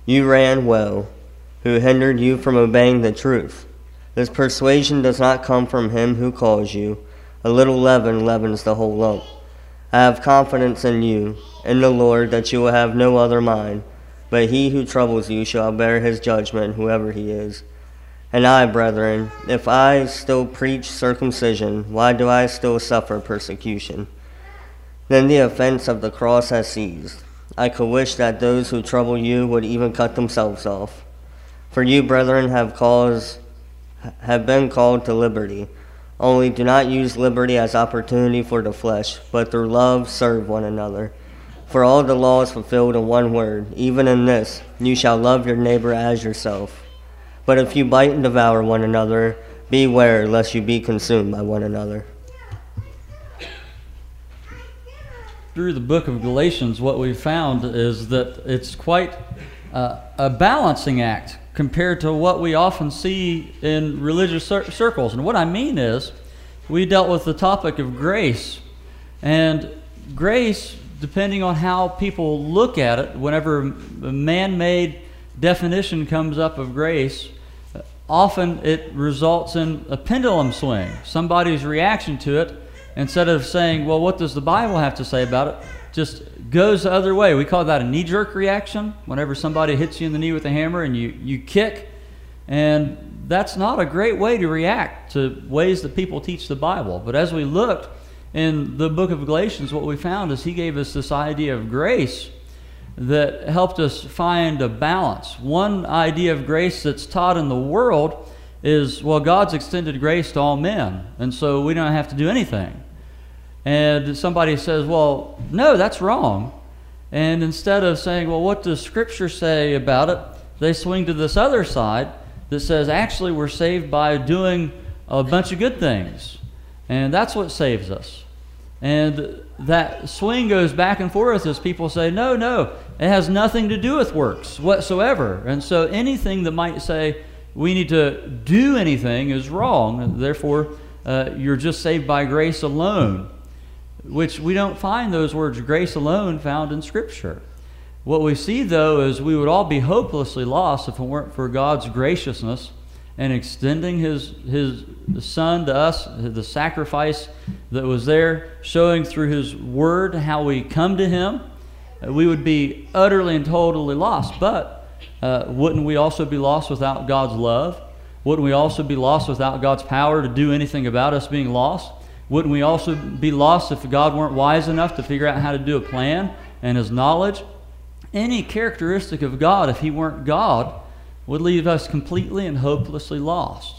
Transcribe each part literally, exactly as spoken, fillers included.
You ran well, who hindered you from obeying the truth. This persuasion does not come from him who calls you. A little leaven leavens the whole lump. I have confidence in you, in the Lord, that you will have no other mind, but he who troubles you shall bear his judgment, whoever he is. And I, brethren, if I still preach circumcision, why do I still suffer persecution? Then the offense of the cross has ceased. I could wish that those who trouble you would even cut themselves off. For you, brethren, have cause, have been called to liberty. Only do not use liberty as opportunity for the flesh, but through love serve one another. For all the law is fulfilled in one word, even in this, you shall love your neighbor as yourself. But if you bite and devour one another, beware lest you be consumed by one another. Through the book of Galatians, what we've found is that it's quite uh, a balancing act compared to what we often see in religious cir- circles. And what I mean is, we dealt with the topic of grace. And grace, depending on how people look at it, whenever a man-made definition comes up of grace, often it results in a pendulum swing. Somebody's reaction to it, instead of saying, well, what does the Bible have to say about it, just goes the other way. We call that a knee-jerk reaction, whenever somebody hits you in the knee with a hammer and you, you kick. And that's not a great way to react to ways that people teach the Bible. But as we looked in the book of Galatians, what we found is he gave us this idea of grace that helped us find a balance. One idea of grace that's taught in the world is, well, God's extended grace to all men, and so we don't have to do anything. And somebody says, well, no, that's wrong. And instead of saying, well, what does Scripture say about it, they swing to this other side that says, actually, we're saved by doing a bunch of good things. And that's what saves us. And that swing goes back and forth as people say, no, no, it has nothing to do with works whatsoever. And so anything that might say we need to do anything is wrong. And therefore, uh, you're just saved by grace alone, which we don't find those words, grace alone, found in Scripture. What we see, though, is we would all be hopelessly lost if it weren't for God's graciousness and extending his, his Son to us, the sacrifice that was there, showing through his word how we come to him. We would be utterly and totally lost. But uh, wouldn't we also be lost without God's love? Wouldn't we also be lost without God's power to do anything about us being lost? Wouldn't we also be lost if God weren't wise enough to figure out how to do a plan and his knowledge? Any characteristic of God, if he weren't God, would leave us completely and hopelessly lost.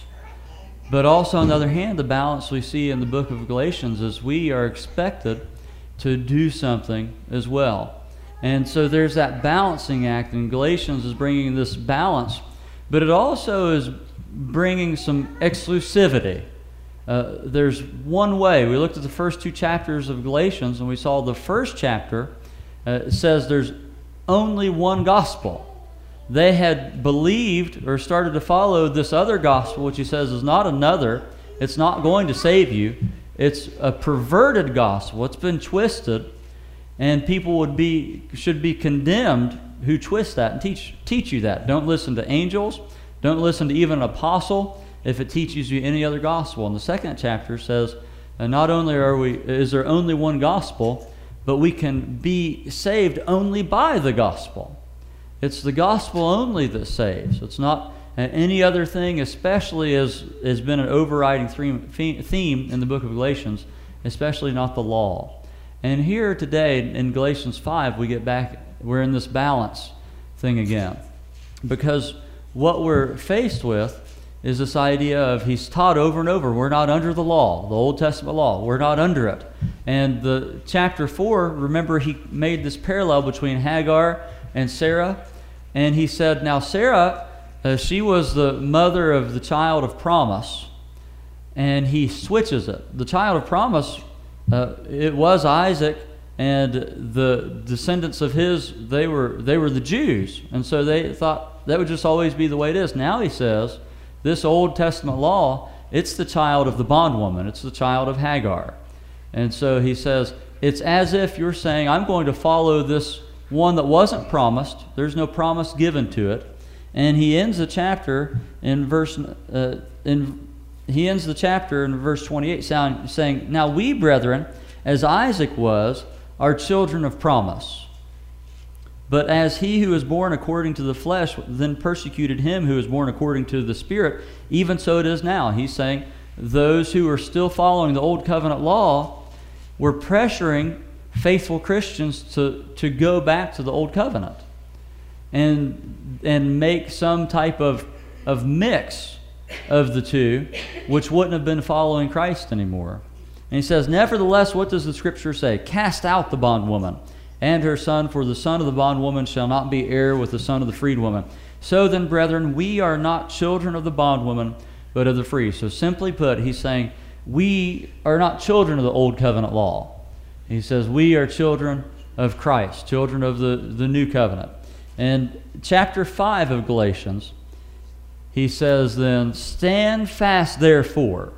But also, on the other hand, the balance we see in the book of Galatians is we are expected to do something as well. And so there's that balancing act, and Galatians is bringing this balance, but it also is bringing some exclusivity. Uh, there's one way. We looked at the first two chapters of Galatians, and we saw the first chapter uh, says there's only one gospel. They had believed or started to follow this other gospel, which he says is not another. It's not going to save you. It's a perverted gospel. It's been twisted, and people would be should be condemned who twist that and teach teach you that. Don't listen to angels. Don't listen to even an apostle if it teaches you any other gospel. And the second chapter says, uh, not only are we is there only one gospel, but we can be saved only by the gospel. It's the gospel only that saves. It's not any other thing, especially as has been an overriding theme in the book of Galatians, especially not the law. And here today in Galatians five, we get back, we're in this balance thing again. Because what we're faced with is this idea of he's taught over and over, we're not under the law, the Old Testament law, we're not under it. And the chapter four, remember he made this parallel between Hagar and Sarah, and he said, now Sarah, uh, she was the mother of the child of promise, and he switches it. The child of promise, uh, it was Isaac, and the descendants of his, they were they were the Jews, and so they thought that would just always be the way it is. Now he says, this Old Testament law, it's the child of the bondwoman, it's the child of Hagar. And so he says, it's as if you're saying, I'm going to follow this one that wasn't promised. There's no promise given to it. And he ends the chapter in verse uh, in he ends the chapter in verse twenty-eight sound, saying, "Now we, brethren, as Isaac was, are children of promise. But as he who is born according to the flesh then persecuted him who is born according to the Spirit, even so it is now." He's saying those who are still following the old covenant law were pressuring faithful Christians to, to go back to the old covenant and and make some type of, of mix of the two, which wouldn't have been following Christ anymore. And he says, "Nevertheless, what does the Scripture say? Cast out the bondwoman and her son, for the son of the bondwoman shall not be heir with the son of the freedwoman. So then, brethren, we are not children of the bondwoman, but of the free." So simply put, he's saying we are not children of the old covenant law. He says we are children of Christ, children of the, the new covenant. And chapter five of Galatians, he says then, "Stand fast therefore."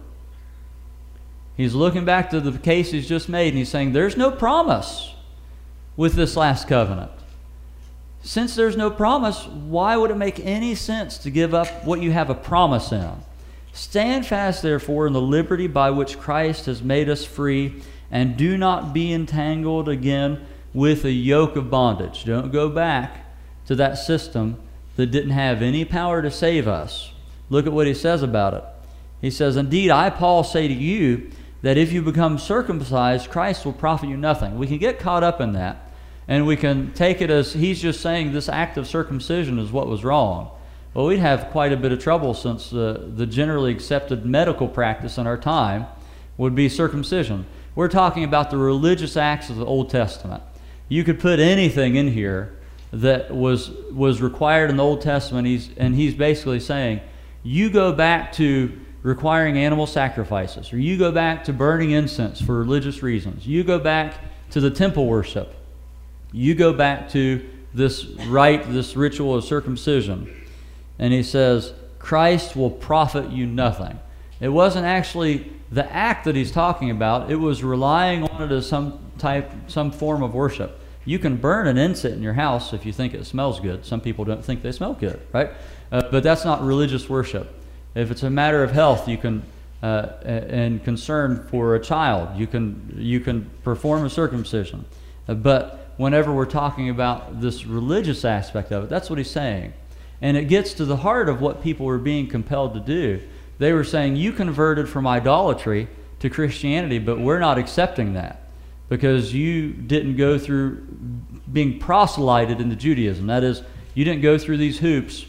He's looking back to the case he's just made, and he's saying there's no promise with this last covenant. Since there's no promise, why would it make any sense to give up what you have a promise in? "Stand fast therefore in the liberty by which Christ has made us free, and do not be entangled again with a yoke of bondage." Don't go back to that system that didn't have any power to save us. Look at what he says about it. He says, "Indeed, I, Paul, say to you that if you become circumcised, Christ will profit you nothing." We can get caught up in that, and we can take it as he's just saying this act of circumcision is what was wrong. Well, we'd have quite a bit of trouble, since uh, the generally accepted medical practice in our time would be circumcision. We're talking about the religious acts of the Old Testament. You could put anything in here that was was required in the Old Testament, he's, and he's basically saying, you go back to requiring animal sacrifices, or you go back to burning incense for religious reasons, you go back to the temple worship, you go back to this rite, this ritual of circumcision. And he says, Christ will profit you nothing. It wasn't actually the act that he's talking about, it was relying on it as some type, some form of worship. You can burn an incense in your house if you think it smells good. Some people don't think they smell good, right? Uh, but that's not religious worship. If it's a matter of health, you can, uh, and concern for a child, you can you can perform a circumcision. Uh, but whenever we're talking about this religious aspect of it, that's what he's saying. And it gets to the heart of what people were being compelled to do. They were saying, you converted from idolatry to Christianity, but we're not accepting that because you didn't go through being proselyted into Judaism. That is, you didn't go through these hoops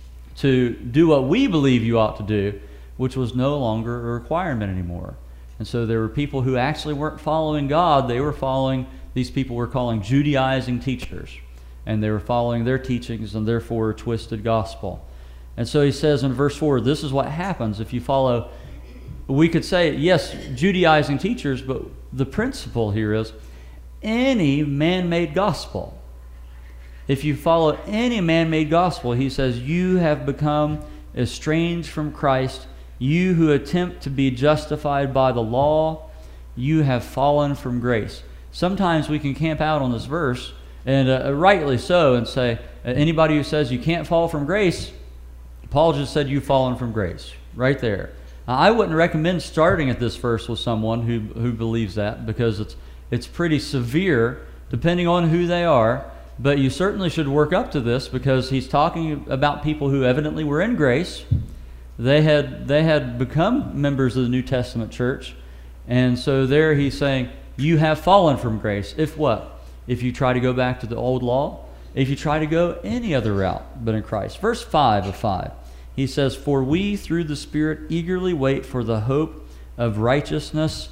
to do what we believe you ought to do, which was no longer a requirement anymore. And so there were people who actually weren't following God. They were following, these people were calling Judaizing teachers. And they were following their teachings and therefore a twisted gospel. And so he says in verse four, this is what happens if you follow, we could say, yes, Judaizing teachers, but the principle here is any man-made gospel. If you follow any man-made gospel, he says, you have become estranged from Christ. You who attempt to be justified by the law, you have fallen from grace. Sometimes we can camp out on this verse, and uh, rightly so, and say, uh, anybody who says you can't fall from grace, Paul just said you've fallen from grace, right there. Uh, I wouldn't recommend starting at this verse with someone who, who believes that, because it's, it's pretty severe, depending on who they are. But you certainly should work up to this, because he's talking about people who evidently were in grace. They had, they had become members of the New Testament church. And so there he's saying, you have fallen from grace. If what? If you try to go back to the old law, if you try to go any other route but in Christ. Verse five of five, he says, for we through the Spirit eagerly wait for the hope of righteousness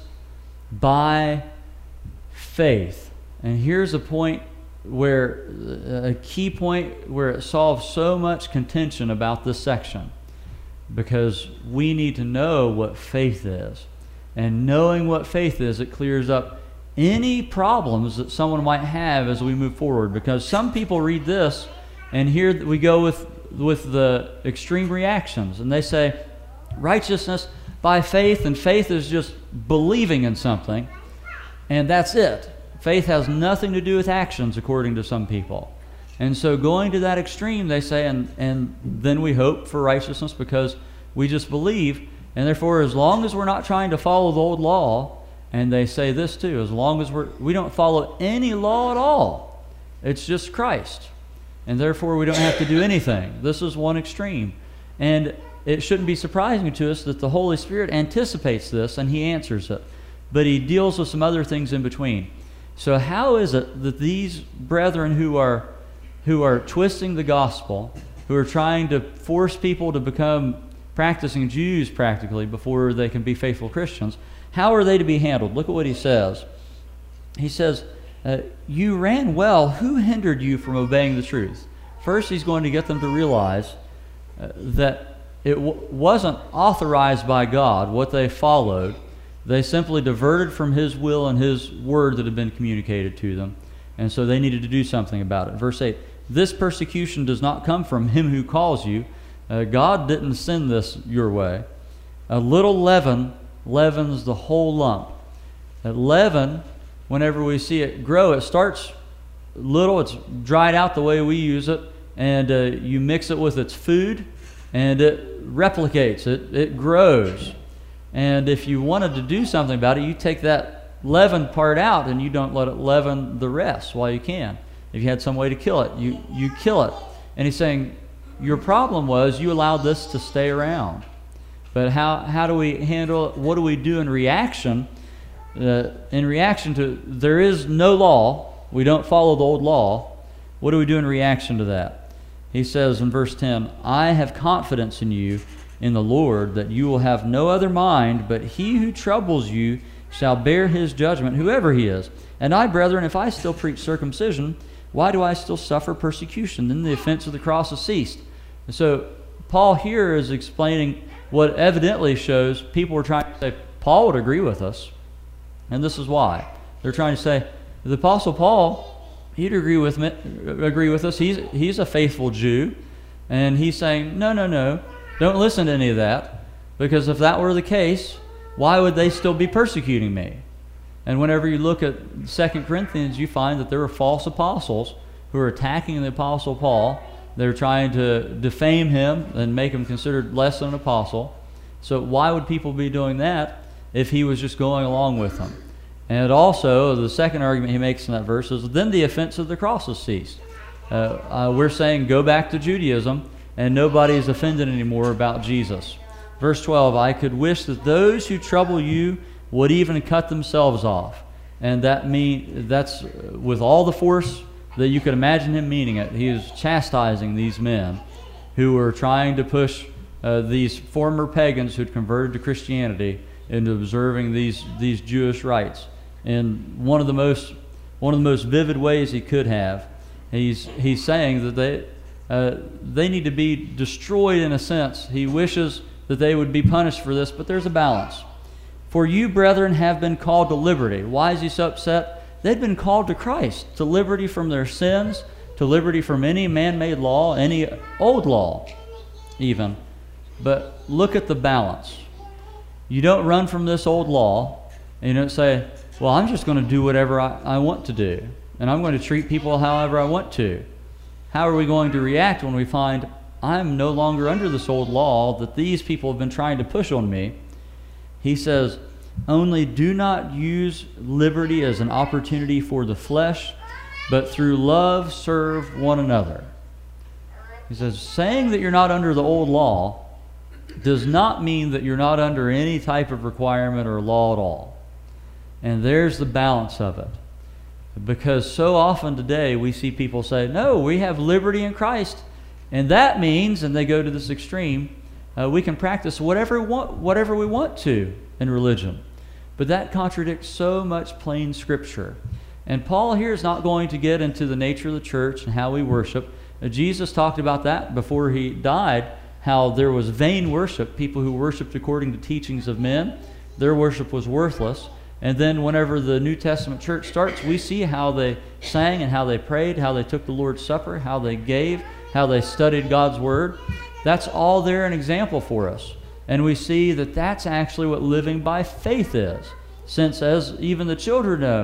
by faith. And here's a point where, a key point where it solves so much contention about this section, because we need to know what faith is. And knowing what faith is, it clears up any problems that someone might have as we move forward. Because some people read this, and here we go with, with the extreme reactions, and they say, righteousness by faith, and faith is just believing in something, and that's it. faith has nothing to do with actions, according to some people. And so going to that extreme, they say, and, and then we hope for righteousness because we just believe. And therefore, as long as we're not trying to follow the old law, and they say this too, as long as we're, we don't follow any law at all, it's just Christ. And therefore, we don't have to do anything. This is one extreme. And it shouldn't be surprising to us that the Holy Spirit anticipates this and he answers it. But he deals with some other things in between. So how is it that these brethren who are who are twisting the gospel, who are trying to force people to become practicing Jews practically before they can be faithful Christians, how are they to be handled? Look at what he says. He says, uh, you ran well. Who hindered you from obeying the truth? First, he's going to get them to realize uh, that it w- wasn't authorized by God, what they followed. They simply diverted from his will and his word that had been communicated to them. And so they needed to do something about it. Verse eight, this persecution does not come from him who calls you. Uh, God didn't send this your way. A little leaven leavens the whole lump. That leaven, whenever we see it grow, it starts little, it's dried out the way we use it, and uh, you mix it with its food, and it replicates, it, it grows. And if you wanted to do something about it, you take that leaven part out and you don't let it leaven the rest while you can. If you had some way to kill it, you, you kill it. And he's saying, your problem was you allowed this to stay around. But how, how do we handle it? What do we do in reaction? Uh, in reaction to, there is no law. We don't follow the old law. What do we do in reaction to that? He says in verse ten, I have confidence in you, in the Lord, that you will have no other mind, but he who troubles you shall bear his judgment, whoever he is. And I, brethren, if I still preach circumcision, why do I still suffer persecution? Then the offense of the cross has ceased. And so Paul here is explaining what evidently shows people were trying to say, Paul would agree with us. And this is why. They're trying to say, the Apostle Paul, he'd agree with me, agree with us. He's, he's a faithful Jew. And he's saying, no, no, no, don't listen to any of that. Because if that were the case, why would they still be persecuting me? And whenever you look at Second Corinthians, you find that there are false apostles who are attacking the Apostle Paul. They're trying to defame him and make him considered less than an apostle. So why would people be doing that if he was just going along with them? And also, the second argument he makes in that verse is, then the offense of the cross has ceased. Uh, uh, we're saying go back to Judaism, and nobody is offended anymore about Jesus. Verse twelve, I could wish that those who trouble you would even cut themselves off. And that mean that's with all the force that you could imagine him meaning it. He is chastising these men who were trying to push uh, these former pagans who had converted to Christianity into observing these these Jewish rites. In one of the most one of the most vivid ways he could have, he's he's saying that they uh, they need to be destroyed in a sense. He wishes that they would be punished for this, but there's a balance. For you, brethren, have been called to liberty. Why is he so upset? They'd been called to Christ, to liberty from their sins, to liberty from any man-made law, any old law even. But look at the balance. You don't run from this old law, and you don't say, well, I'm just going to do whatever I, I want to do, and I'm going to treat people however I want to. How are we going to react when we find I'm no longer under this old law that these people have been trying to push on me? He says, only do not use liberty as an opportunity for the flesh, but through love serve one another. He says, saying that you're not under the old law does not mean that you're not under any type of requirement or law at all. And there's the balance of it. Because so often today we see people say, no, we have liberty in Christ. And that means, and they go to this extreme, uh, we can practice whatever we want, whatever we want to in religion. But that contradicts so much plain Scripture. And Paul here is not going to get into the nature of the church and how we worship. Uh, Jesus talked about that before he died, how there was vain worship, people who worshiped according to teachings of men. Their worship was worthless. And then whenever the New Testament church starts, we see how they sang and how they prayed, how they took the Lord's Supper, how they gave, how they studied God's Word. That's all there an example for us. And we see that that's actually what living by faith is. Since, as even the children know,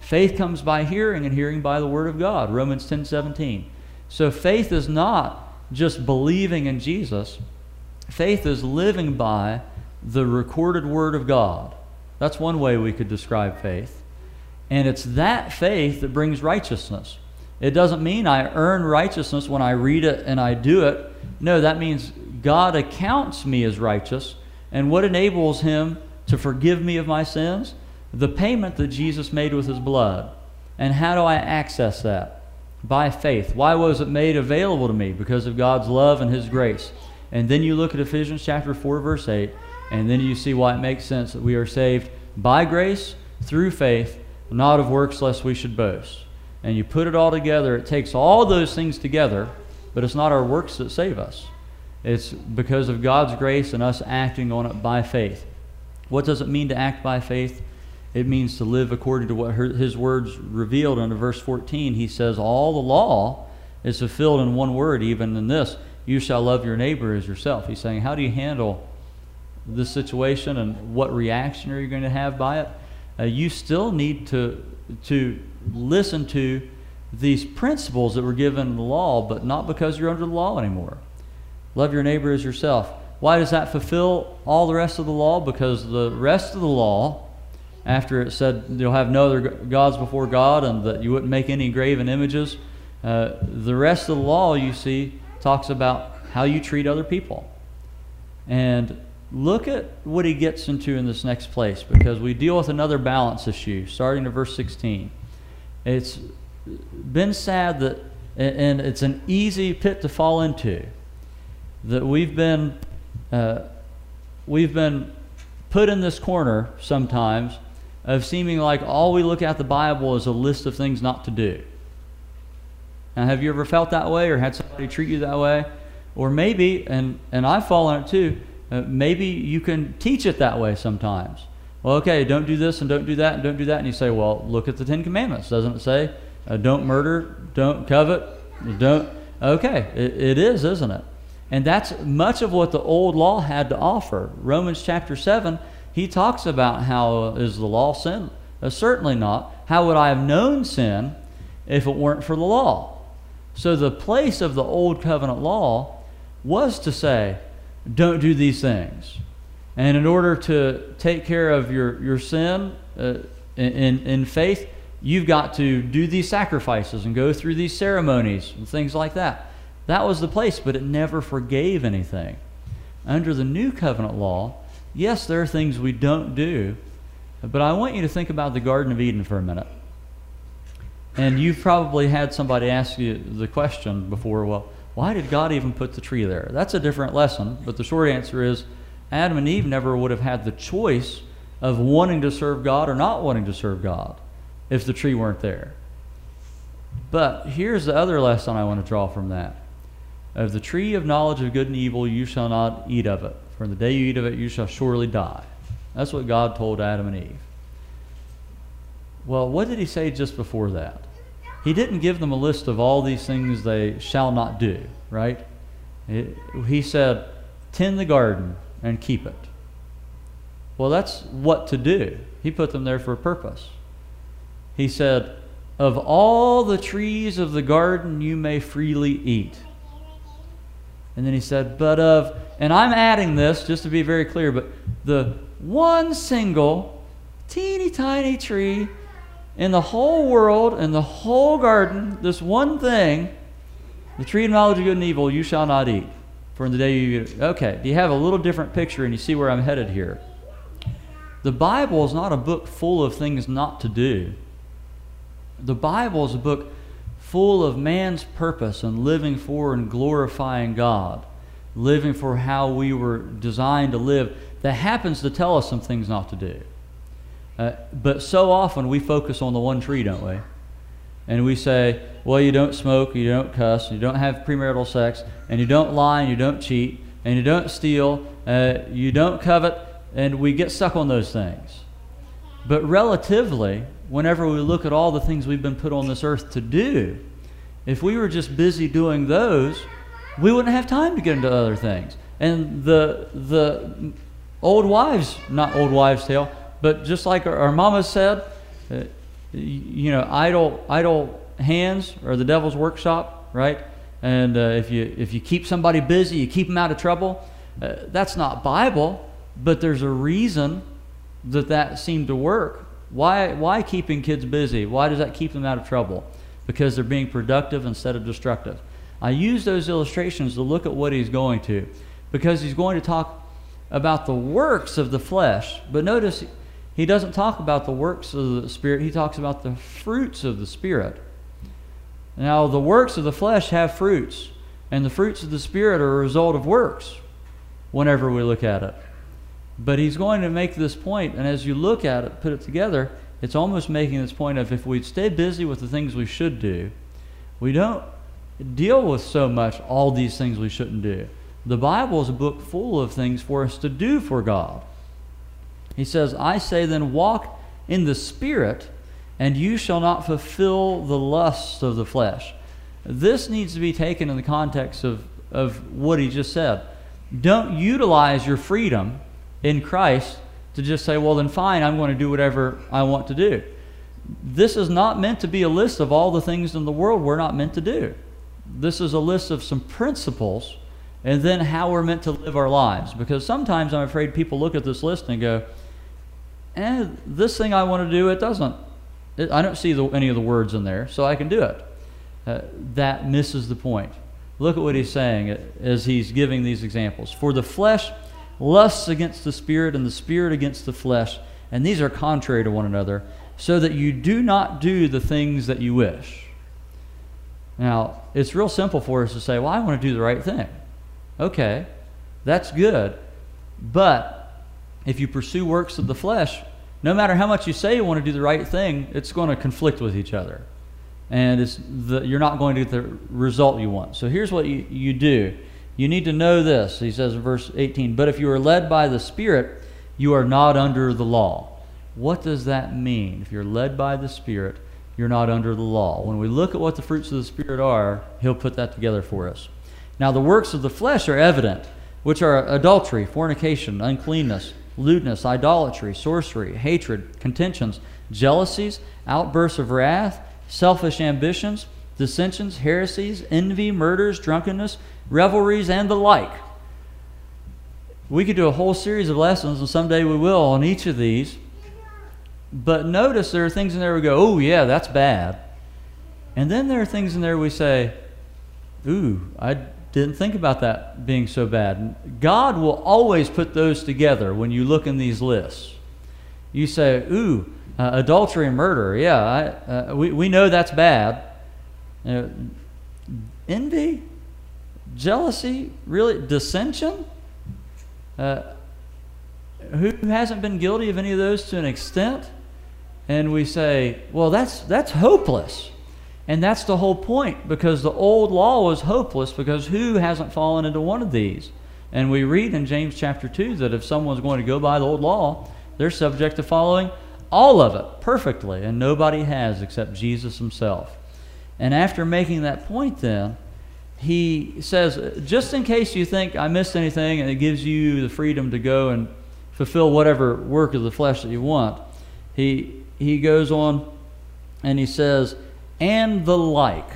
Faith comes by hearing, and hearing by the word of God, Romans ten seventeen. So faith is not just believing in Jesus. Faith is living by the recorded word of God. That's one way we could describe faith. And it's that faith that brings righteousness. It doesn't mean I earn righteousness when I read it and I do it. No, that means God accounts me as righteous. And what enables him to forgive me of my sins? The payment that Jesus made with his blood. And how do I access that? By faith. Why was it made available to me? Because of God's love and his grace. And then you look at Ephesians chapter four, verse eight, and then you see why it makes sense that we are saved by grace, through faith, not of works lest we should boast. And you put it all together, it takes all those things together, but it's not our works that save us. It's because of God's grace and us acting on it by faith. What does it mean to act by faith? It means to live according to what his words revealed. In verse fourteen, he says, all the law is fulfilled in one word, even in this, you shall love your neighbor as yourself. He's saying, how do you handle this situation and what reaction are you going to have by it? Uh, you still need to, to listen to these principles that were given in the law, but not because you're under the law anymore. Love your neighbor as yourself. Why does that fulfill all the rest of the law? Because the rest of the law, after it said you'll have no other gods before God and that you wouldn't make any graven images, uh, the rest of the law, you see, talks about how you treat other people. And look at what he gets into in this next place, because we deal with another balance issue, starting at verse sixteen. It's been sad that, and it's an easy pit to fall into, that we've been uh, we've been put in this corner sometimes of seeming like all we look at the Bible is a list of things not to do. Now, have you ever felt that way, or had somebody treat you that way? Or maybe, and, and I've fallen in it too, uh, maybe you can teach it that way sometimes. Well, okay, don't do this and don't do that and don't do that. And you say, well, look at the Ten Commandments. Doesn't it say, uh, don't murder, don't covet, don't... Okay, it, it is, isn't it? And that's much of what the old law had to offer. Romans chapter seven, he talks about how, uh, is the law sin? Uh, certainly not. How would I have known sin if it weren't for the law? So the place of the old covenant law was to say, don't do these things. And in order to take care of your, your sin uh, in, in faith, you've got to do these sacrifices and go through these ceremonies and things like that. That was the place, but it never forgave anything. Under the new covenant law, yes, there are things we don't do, but I want you to think about the Garden of Eden for a minute. And you've probably had somebody ask you the question before, well, why did God even put the tree there? That's a different lesson, but the short answer is Adam and Eve never would have had the choice of wanting to serve God or not wanting to serve God if the tree weren't there. But here's the other lesson I want to draw from that. Of the tree of knowledge of good and evil, you shall not eat of it. For in the day you eat of it, you shall surely die. That's what God told Adam and Eve. Well, what did he say just before that? He didn't give them a list of all these things they shall not do, right? It, he said, tend the garden and keep it. Well, that's what to do. He put them there for a purpose. He said, of all the trees of the garden you may freely eat. And then he said, but of, and I'm adding this just to be very clear, but the one single teeny tiny tree in the whole world, in the whole garden, this one thing, the tree of knowledge of good and evil, you shall not eat. For in the day you eat it. Okay, you have a little different picture and you see where I'm headed here. The Bible is not a book full of things not to do. The Bible is a book full of man's purpose and living for and glorifying God, living for how we were designed to live, that happens to tell us some things not to do. Uh, but so often we focus on the one tree, don't we? And we say, well, you don't smoke, you don't cuss, you don't have premarital sex, and you don't lie, and you don't cheat, and you don't steal, uh, you don't covet, and we get stuck on those things. But relatively, whenever we look at all the things we've been put on this earth to do, if we were just busy doing those, we wouldn't have time to get into other things. And the the old wives, not old wives' tale, but just like our, our mama said, uh, You know, idle idle hands are the devil's workshop, right? And uh, if you if you keep somebody busy, you keep them out of trouble. Uh, that's not Bible, but there's a reason that that seemed to work. Why why keeping kids busy? Why does that keep them out of trouble? Because they're being productive instead of destructive. I use those illustrations to look at what he's going to, because he's going to talk about the works of the flesh. But notice he doesn't talk about the works of the Spirit. He talks about the fruits of the Spirit. Now, the works of the flesh have fruits, and the fruits of the Spirit are a result of works whenever we look at it. But he's going to make this point, and as you look at it, put it together, it's almost making this point of if we stay busy with the things we should do, we don't deal with so much all these things we shouldn't do. The Bible is a book full of things for us to do for God. He says, I say then, walk in the Spirit, and you shall not fulfill the lusts of the flesh. This needs to be taken in the context of, of what he just said. Don't utilize your freedom in Christ to just say, well, then fine, I'm going to do whatever I want to do. This is not meant to be a list of all the things in the world we're not meant to do. This is a list of some principles and then how we're meant to live our lives. Because sometimes I'm afraid people look at this list and go, eh, this thing I want to do, it doesn't. It, I don't see the, any of the words in there, so I can do it. Uh, that misses the point. Look at what he's saying as he's giving these examples. For the flesh lusts against the Spirit, and the Spirit against the flesh, and these are contrary to one another, so that you do not do the things that you wish. Now, it's real simple for us to say, well, I want to do the right thing. Okay, that's good. But if you pursue works of the flesh, no matter how much you say you want to do the right thing, it's going to conflict with each other. And it's the, you're not going to get the result you want. So here's what you, you do. You need to know this. He says in verse eighteen, but if you are led by the Spirit, you are not under the law. What does that mean? If you're led by the Spirit, you're not under the law. When we look at what the fruits of the Spirit are, he'll put that together for us. Now the works of the flesh are evident, which are adultery, fornication, uncleanness, lewdness, idolatry, sorcery, hatred, contentions, jealousies, outbursts of wrath, selfish ambitions, dissensions, heresies, envy, murders, drunkenness, revelries, and the like. We could do a whole series of lessons, and someday we will, on each of these. But notice there are things in there we go, oh yeah, that's bad. And then there are things in there we say, ooh, I didn't think about that being so bad. God will always put those together when you look in these lists. You say, ooh, uh, adultery and murder, yeah, I, uh, we, we know that's bad. Uh, envy? Jealousy? Really? Dissension? Uh, who hasn't been guilty of any of those to an extent? And we say, well, that's that's hopeless. And that's the whole point, because the old law was hopeless, because who hasn't fallen into one of these? And we read in James chapter two that if someone's going to go by the old law, they're subject to following all of it perfectly, and nobody has except Jesus himself. And after making that point then, he says, just in case you think I missed anything, and it gives you the freedom to go and fulfill whatever work of the flesh that you want, he he goes on and he says, and the like.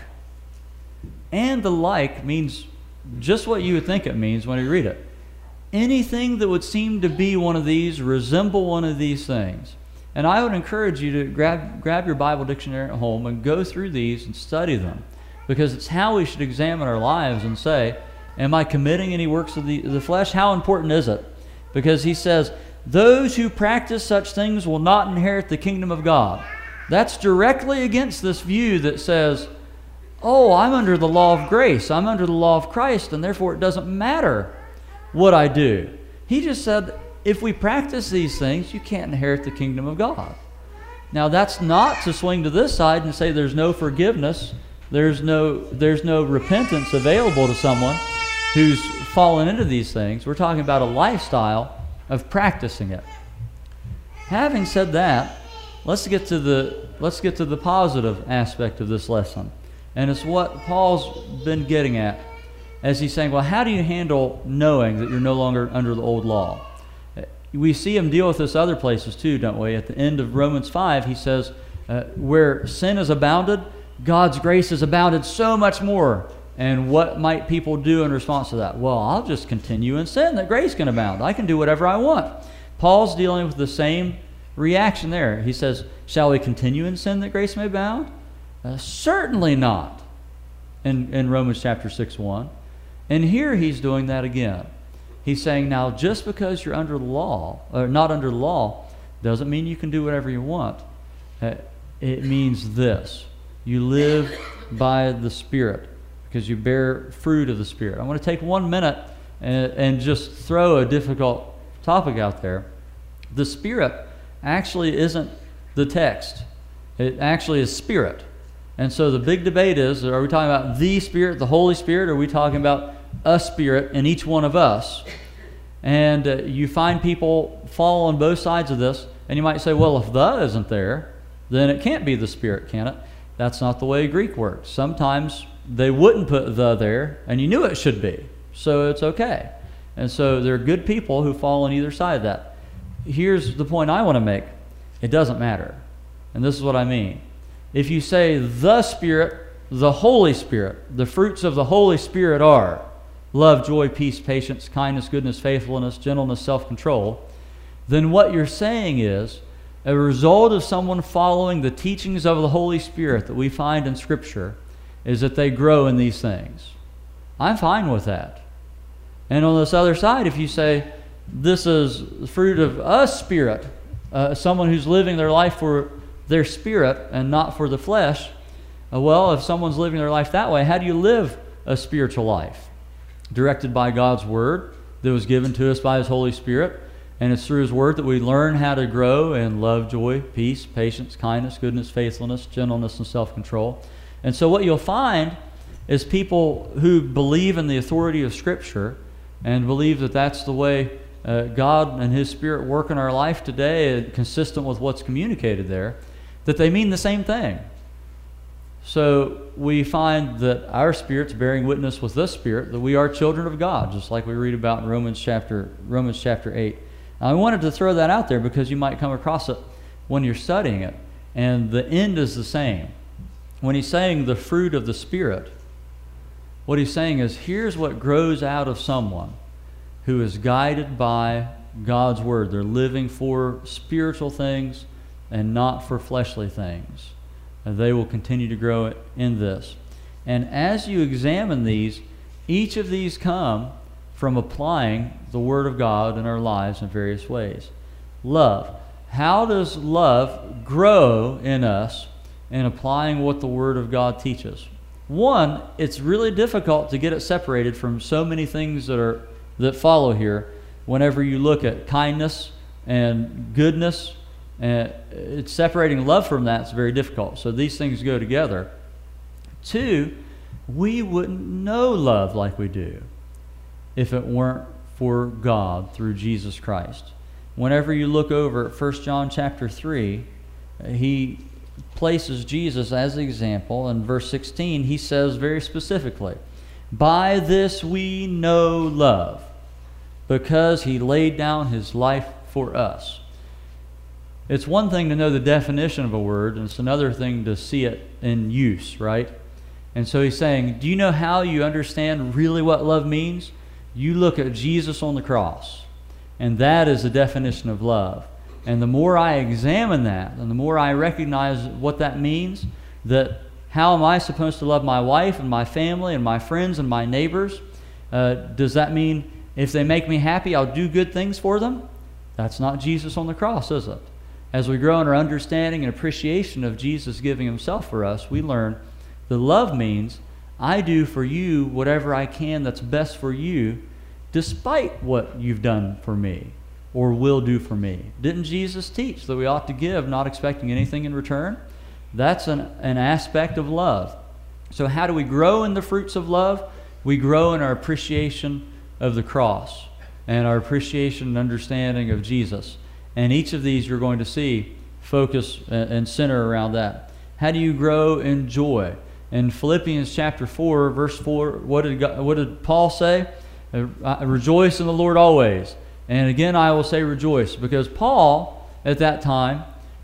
And the like means just what you would think it means when you read it. Anything that would seem to be one of these, resemble one of these things. And I would encourage you to grab grab your Bible dictionary at home and go through these and study them, because it's how we should examine our lives and say, am I committing any works of the, of the flesh? How important is it? Because he says, those who practice such things will not inherit the kingdom of God. That's directly against this view that says, oh, I'm under the law of grace. I'm under the law of Christ, and therefore it doesn't matter what I do. He just said, if we practice these things, you can't inherit the kingdom of God. Now, that's not to swing to this side and say there's no forgiveness, there's no, there's no repentance available to someone who's fallen into these things. We're talking about a lifestyle of practicing it. Having said that, let's get to the let's get to the positive aspect of this lesson. And it's what Paul's been getting at as he's saying, well, how do you handle knowing that you're no longer under the old law? We see him deal with this other places too, don't we? At the end of Romans five, he says, Uh, where sin has abounded, God's grace has abounded so much more. And what might people do in response to that? Well, I'll just continue in sin that grace can abound. I can do whatever I want. Paul's dealing with the same reaction there. He says, shall we continue in sin that grace may abound? Uh, certainly not, in, in Romans chapter six one. And here he's doing that again. He's saying, now, just because you're under the law, or not under the law, doesn't mean you can do whatever you want. Uh, it means this. You live by the Spirit because you bear fruit of the Spirit. I want to take one minute and, and just throw a difficult topic out there. The Spirit actually isn't the text. It actually is Spirit. And so the big debate is, are we talking about the Spirit, the Holy Spirit, or are we talking about a Spirit in each one of us? And uh, you find people fall on both sides of this, and you might say, well, if the isn't there, then it can't be the Spirit, can it? That's not the way Greek works. Sometimes they wouldn't put the there, and you knew it should be, so it's okay. And so there are good people who fall on either side of that. Here's the point I want to make. It doesn't matter. And this is what I mean. If you say the Spirit, the Holy Spirit, the fruits of the Holy Spirit are love, joy, peace, patience, kindness, goodness, faithfulness, gentleness, self-control, then what you're saying is a result of someone following the teachings of the Holy Spirit that we find in Scripture is that they grow in these things. I'm fine with that. And on this other side, if you say this is the fruit of a spirit, uh, someone who's living their life for their spirit and not for the flesh, uh, well, if someone's living their life that way, how do you live a spiritual life? Directed by God's Word that was given to us by His Holy Spirit, and it's through His Word that we learn how to grow in love, joy, peace, patience, kindness, goodness, faithfulness, gentleness, and self-control. And so what you'll find is people who believe in the authority of Scripture and believe that that's the way uh, God and His Spirit work in our life today, and consistent with what's communicated there, that they mean the same thing. So we find that our spirit's bearing witness with this Spirit that we are children of God, just like we read about in Romans chapter Romans chapter eight. Now, I wanted to throw that out there because you might come across it when you're studying it, and the end is the same. When he's saying the fruit of the Spirit, what he's saying is here's what grows out of someone who is guided by God's Word. They're living for spiritual things and not for fleshly things. And they will continue to grow in this. And as you examine these, each of these come from applying the Word of God in our lives in various ways. Love. How does love grow in us in applying what the Word of God teaches? One, it's really difficult to get it separated from so many things that are that follow here. Whenever you look at kindness and goodness, and it's separating love from that is very difficult. So these things go together. Two, we wouldn't know love like we do if it weren't for God through Jesus Christ. Whenever you look over at First John chapter three, he places Jesus as the example. In verse sixteen, he says very specifically, by this we know love, because he laid down his life for us. It's one thing to know the definition of a word, and it's another thing to see it in use, right? And so he's saying, do you know how you understand really what love means? You look at Jesus on the cross, and that is the definition of love. And the more I examine that, and the more I recognize what that means, that how am I supposed to love my wife and my family and my friends and my neighbors? Uh, does that mean if they make me happy, I'll do good things for them? That's not Jesus on the cross, is it? As we grow in our understanding and appreciation of Jesus giving Himself for us, we learn that love means I do for you whatever I can that's best for you, despite what you've done for me or will do for me. Didn't Jesus teach that we ought to give not expecting anything in return? That's an, an aspect of love. So how do we grow in the fruits of love? We grow in our appreciation of the cross and our appreciation and understanding of Jesus. And each of these you're going to see focus and center around that. How do you grow in joy? In Philippians chapter four, verse four, what did, God, what did Paul say? Rejoice in the Lord always. And again, I will say rejoice, because Paul, at that time,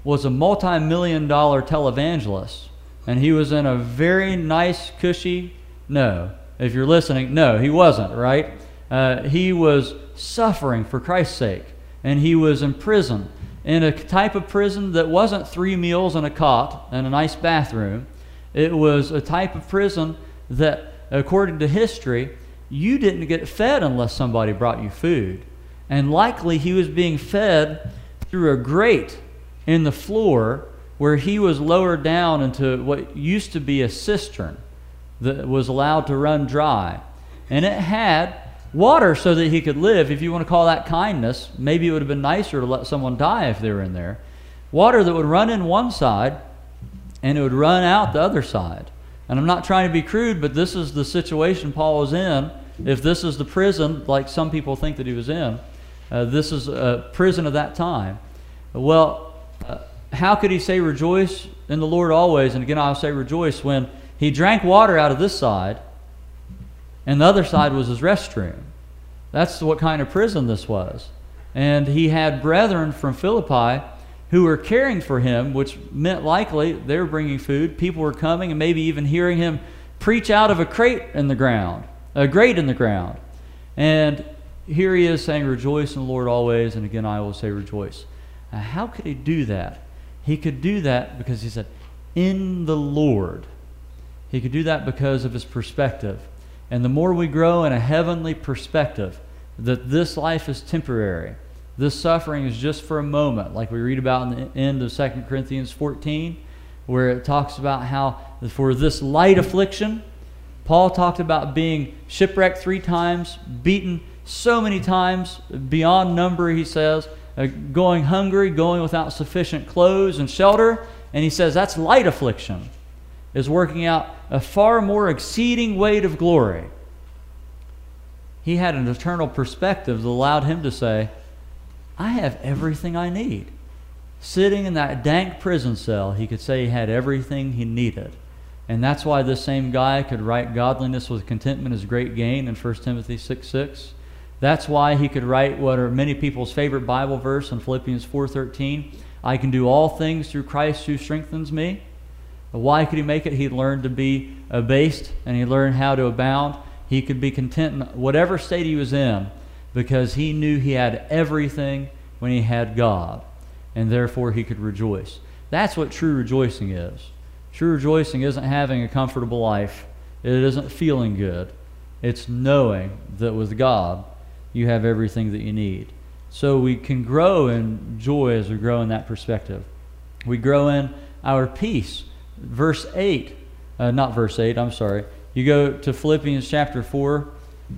was a multi-million dollar televangelist, and he was in a very nice, cushy, no, if you're listening, no, he wasn't, right? Uh, he was suffering for Christ's sake, and he was in prison, in a type of prison that wasn't three meals and a cot and a nice bathroom. It was a type of prison that, according to history, you didn't get fed unless somebody brought you food. And likely he was being fed through a grate in the floor where he was lowered down into what used to be a cistern that was allowed to run dry. And it had water so that he could live. If you want to call that kindness, maybe it would have been nicer to let someone die if they were in there. Water that would run in one side and it would run out the other side. And I'm not trying to be crude, but this is the situation Paul was in. If this is the prison, like some people think that he was in, uh, this is a prison of that time. Well, uh, how could he say rejoice in the Lord always? And again, I'll say rejoice when he drank water out of this side and the other side was his restroom. That's what kind of prison this was. And he had brethren from Philippi who were caring for him, which meant likely they were bringing food. People were coming and maybe even hearing him preach out of a crate in the ground, a grate in the ground. And here he is saying, rejoice in the Lord always, and again I will say rejoice. Now, how could he do that? He could do that because he said, in the Lord. He could do that because of his perspective. And the more we grow in a heavenly perspective, that this life is temporary, this suffering is just for a moment, like we read about in the end of Second Corinthians fourteen, where it talks about how for this light affliction, Paul talked about being shipwrecked three times, beaten so many times, beyond number, he says, uh, going hungry, going without sufficient clothes and shelter, and he says that's light affliction, is working out a far more exceeding weight of glory. He had an eternal perspective that allowed him to say, I have everything I need. Sitting in that dank prison cell, he could say he had everything he needed. And that's why this same guy could write godliness with contentment is great gain in First Timothy six six. That's why he could write what are many people's favorite Bible verse in Philippians four thirteen. I can do all things through Christ who strengthens me. Why could he make it? He learned to be abased and he learned how to abound. He could be content in whatever state he was in because he knew he had everything when he had God, and therefore he could rejoice. That's what true rejoicing is. True rejoicing isn't having a comfortable life. It isn't feeling good. It's knowing that with God you have everything that you need. So we can grow in joy as we grow in that perspective. We grow in our peace. Verse eight, uh, not verse eight, I'm sorry. You go to Philippians chapter four,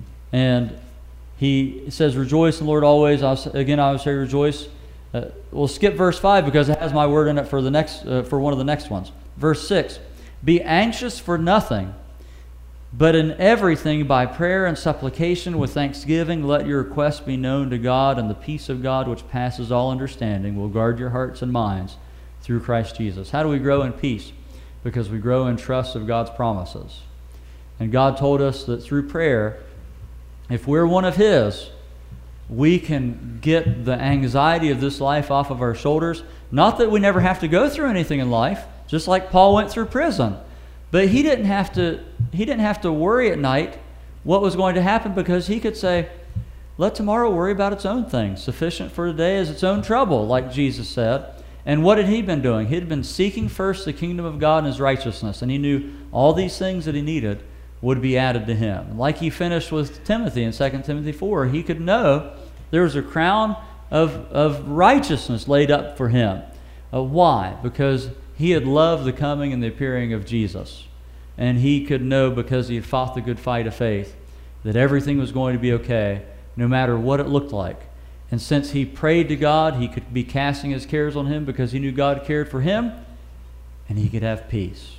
and he says, rejoice in the Lord always. I'll say, again, I would say rejoice. Uh, we'll skip verse five because it has my word in it for the next, uh, for one of the next ones. Verse six, be anxious for nothing, but in everything by prayer and supplication with thanksgiving, let your requests be known to God, and the peace of God, which passes all understanding, will guard your hearts and minds through Christ Jesus. How do we grow in peace? Because we grow in trust of God's promises. And God told us that through prayer, if we're one of His, we can get the anxiety of this life off of our shoulders. Not that we never have to go through anything in life, just like Paul went through prison. But he didn't have to, he didn't have to worry at night what was going to happen, because he could say, let tomorrow worry about its own things. Sufficient for the day is its own trouble, like Jesus said. And what had he been doing? He had been seeking first the kingdom of God and His righteousness, and he knew all these things that he needed would be added to him. Like he finished with Timothy in Second Timothy four, he could know there was a crown of, of righteousness laid up for him. Uh, why? Because he had loved the coming and the appearing of Jesus. And he could know, because he had fought the good fight of faith, that everything was going to be okay, no matter what it looked like. And since he prayed to God, he could be casting his cares on Him because he knew God cared for him, and he could have peace.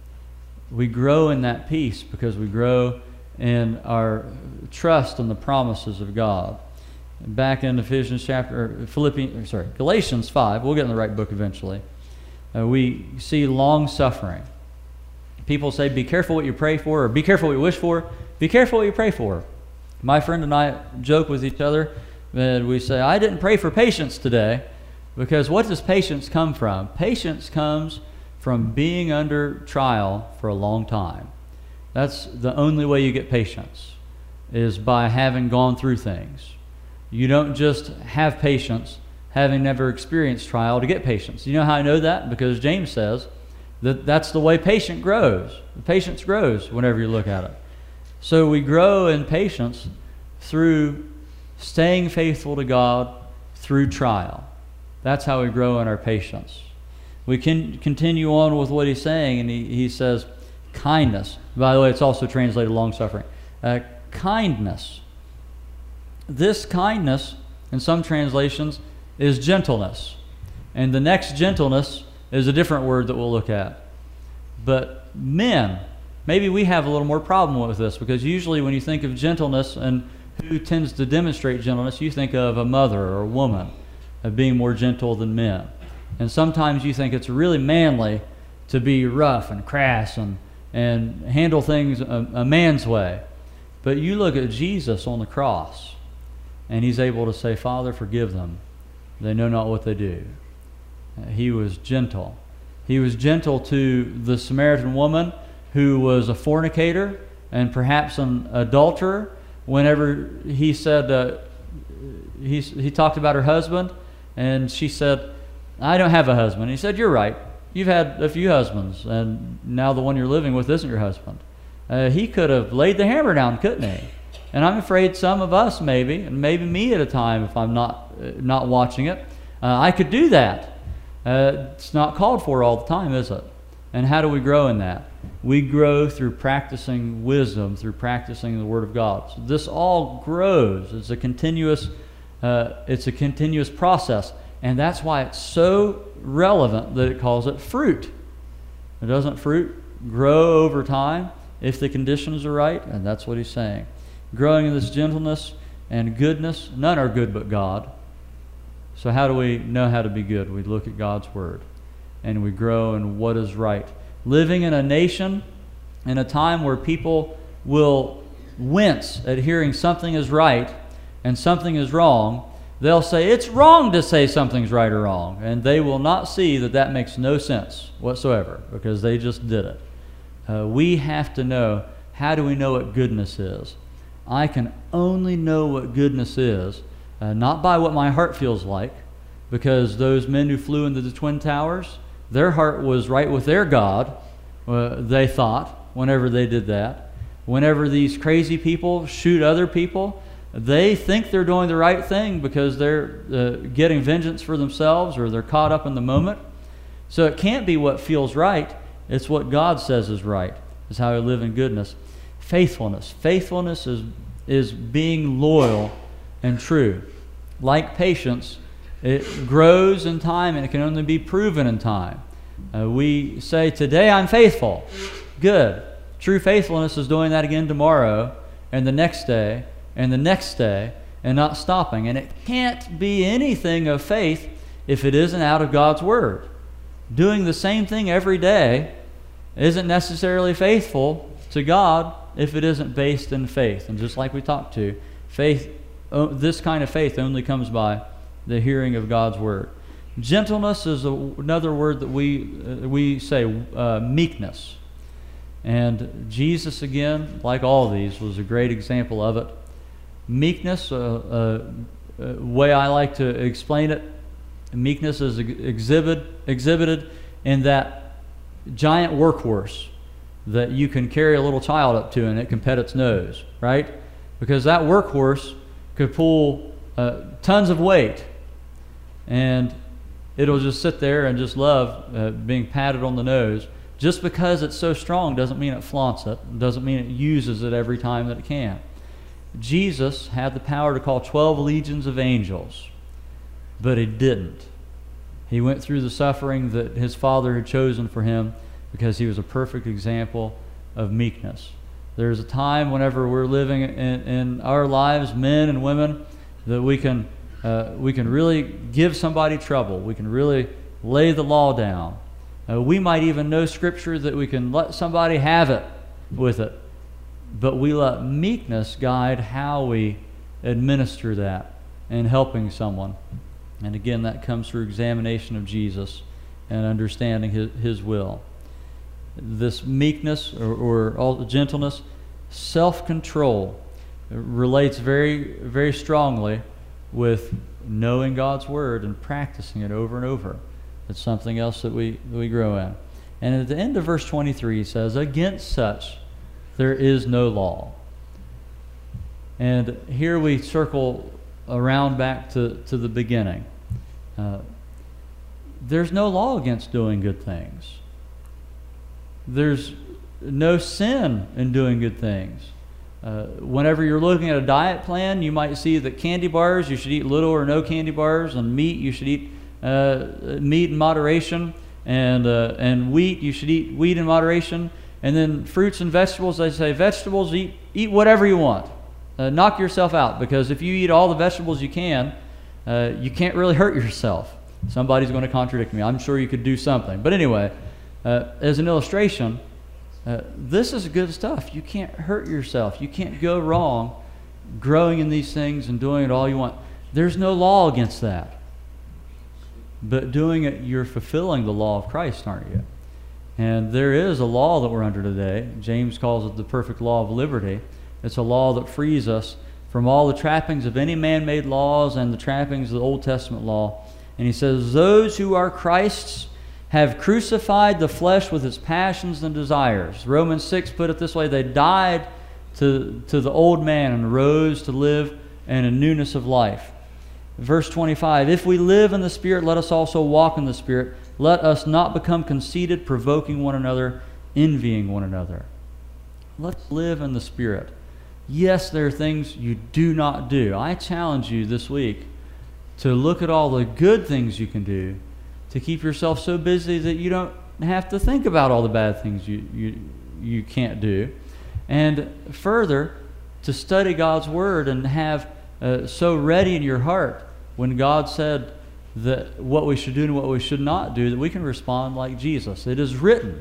We grow in that peace because we grow in our trust in the promises of God. Back in Ephesians chapter, or Philippians, sorry, Galatians five, we'll get in the right book eventually. Uh, we see long suffering. People say, be careful what you pray for, or be careful what you wish for. Be careful what you pray for. My friend and I joke with each other, and we say, I didn't pray for patience today, Because what does patience come from? Patience comes from being under trial for a long time. That's the only way you get patience, is by having gone through things. You don't just have patience having never experienced trial to get patience. You know how I know that? Because James says that that's the way patience grows. Patience grows whenever you look at it. So we grow in patience through staying faithful to God through trial. That's how we grow in our patience. We can continue on with what he's saying, and he, he says kindness. By the way, it's also translated long-suffering. Uh, kindness. This kindness, in some translations, is gentleness. And the next gentleness is a different word that we'll look at. But men, maybe we have a little more problem with this, because usually when you think of gentleness and who tends to demonstrate gentleness, you think of a mother or a woman of being more gentle than men. And sometimes you think it's really manly to be rough and crass and, and handle things a, a man's way. But you look at Jesus on the cross, and he's able to say, Father, forgive them. They know not what they do. Uh, he was gentle. He was gentle to the Samaritan woman who was a fornicator and perhaps an adulterer. Whenever he said, uh, he, he talked about her husband, and she said, I don't have a husband. He said, you're right. You've had a few husbands, and now the one you're living with isn't your husband. Uh, he could have laid the hammer down, couldn't he? And I'm afraid some of us maybe, and maybe me at a time if I'm not, uh, not watching it, uh, I could do that. Uh, it's not called for all the time, is it? And how do we grow in that? We grow through practicing wisdom, through practicing the Word of God. So this all grows. It's a continuous, uh, it's a continuous process. And that's why it's so relevant that it calls it fruit. It doesn't fruit grow over time if the conditions are right? And that's what he's saying. Growing in this gentleness and goodness. None are good but God. So how do we know how to be good? We look at God's Word, and we grow in what is right. Living in a nation, in a time where people will wince at hearing something is right and something is wrong, they'll say it's wrong to say something's right or wrong, and they will not see that that makes no sense whatsoever because they just did it. Uh, we have to know, how do we know what goodness is? I can only know what goodness is, uh, not by what my heart feels like, because those men who flew into the Twin Towers, their heart was right with their God, uh, they thought, whenever they did that. Whenever these crazy people shoot other people, they think they're doing the right thing because they're uh, getting vengeance for themselves, or they're caught up in the moment. So it can't be what feels right. It's what God says is right, is how we live in goodness. Faithfulness. Faithfulness is, is being loyal and true. Like patience, it grows in time, and it can only be proven in time. Uh, we say, today I'm faithful. Good. True faithfulness is doing that again tomorrow, and the next day, and the next day, and not stopping. And it can't be anything of faith if it isn't out of God's Word. Doing the same thing every day isn't necessarily faithful to God if it isn't based in faith. And just like we talked to, faith, this kind of faith only comes by the hearing of God's Word. Gentleness is a, another word that we, uh, we say, uh, meekness. And Jesus, again, like all these, was a great example of it. Meekness, uh, uh, uh, way I like to explain it, meekness is exhibit, exhibited in that giant workhorse that you can carry a little child up to and it can pet its nose, right? Because that workhorse could pull uh, tons of weight, and it'll just sit there and just love uh, being patted on the nose. Just because it's so strong doesn't mean it flaunts it, doesn't mean it uses it every time that it can. Jesus had the power to call twelve legions of angels, but he didn't. He went through the suffering that his Father had chosen for him because he was a perfect example of meekness. There's a time whenever we're living in, in our lives, men and women, that we can uh, we can really give somebody trouble. We can really lay the law down. Uh, we might even know Scripture that we can let somebody have it with it. But we let meekness guide how we administer that in helping someone. And again, that comes through examination of Jesus and understanding his, his will. This meekness or, or all, gentleness, self-control relates very, very strongly with knowing God's Word and practicing it over and over. It's something else that we, that we grow in. And at the end of verse twenty-three, he says, against such there is no law. And here we circle around back to, to the beginning. Uh, there's no law against doing good things. There's no sin in doing good things. Uh, whenever you're looking at a diet plan, you might see that candy bars, you should eat little or no candy bars, and meat, you should eat uh, meat in moderation, and uh, and wheat, you should eat wheat in moderation, and then fruits and vegetables, they say vegetables, eat, eat whatever you want. Uh, knock yourself out, because if you eat all the vegetables you can, uh, you can't really hurt yourself. Somebody's going to contradict me. I'm sure you could do something. But anyway, uh, as an illustration, Uh, this is good stuff. You can't hurt yourself. You can't go wrong growing in these things and doing it all you want. There's no law against that. But doing it, you're fulfilling the law of Christ, aren't you? And there is a law that we're under today. James calls it the perfect law of liberty. It's a law that frees us from all the trappings of any man-made laws and the trappings of the Old Testament law. And he says, those who are Christ's have crucified the flesh with its passions and desires. Romans six put it this way, they died to, to the old man and rose to live in a newness of life. Verse twenty-five, if we live in the Spirit, let us also walk in the Spirit. Let us not become conceited, provoking one another, envying one another. Let's live in the Spirit. Yes, there are things you do not do. I challenge you this week to look at all the good things you can do, to keep yourself so busy that you don't have to think about all the bad things you, you, you can't do. And further, to study God's Word and have uh, so ready in your heart when God said that what we should do and what we should not do, that we can respond like Jesus. It is written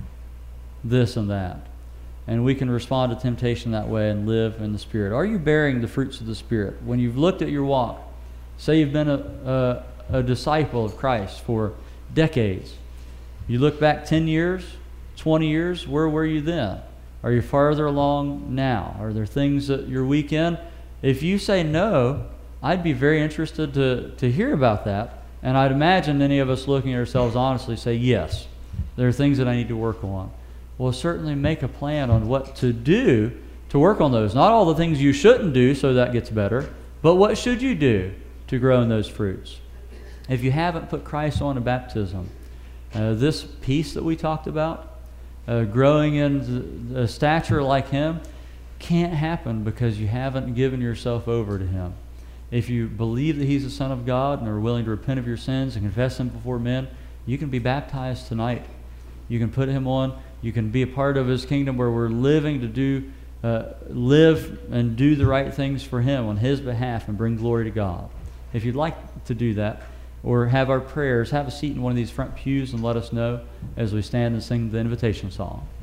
this and that. And we can respond to temptation that way and live in the Spirit. Are you bearing the fruits of the Spirit? When you've looked at your walk, say you've been a, a a disciple of Christ for decades. You look back ten years, twenty years, where were you then? Are you farther along now? Are there things that you're weak in? If you say no, I'd be very interested to, to hear about that. And I'd imagine any of us looking at ourselves honestly say, yes, there are things that I need to work on. Well, certainly make a plan on what to do to work on those. Not all the things you shouldn't do so that gets better, but what should you do to grow in those fruits? If you haven't put Christ on in baptism, uh, this peace that we talked about, uh, growing in a stature like Him, can't happen because you haven't given yourself over to Him. If you believe that He's the Son of God and are willing to repent of your sins and confess Him before men, you can be baptized tonight. You can put Him on. You can be a part of His kingdom where we're living to do, uh, live and do the right things for Him on His behalf and bring glory to God. If you'd like to do that, or have our prayers, have a seat in one of these front pews and let us know as we stand and sing the invitation song.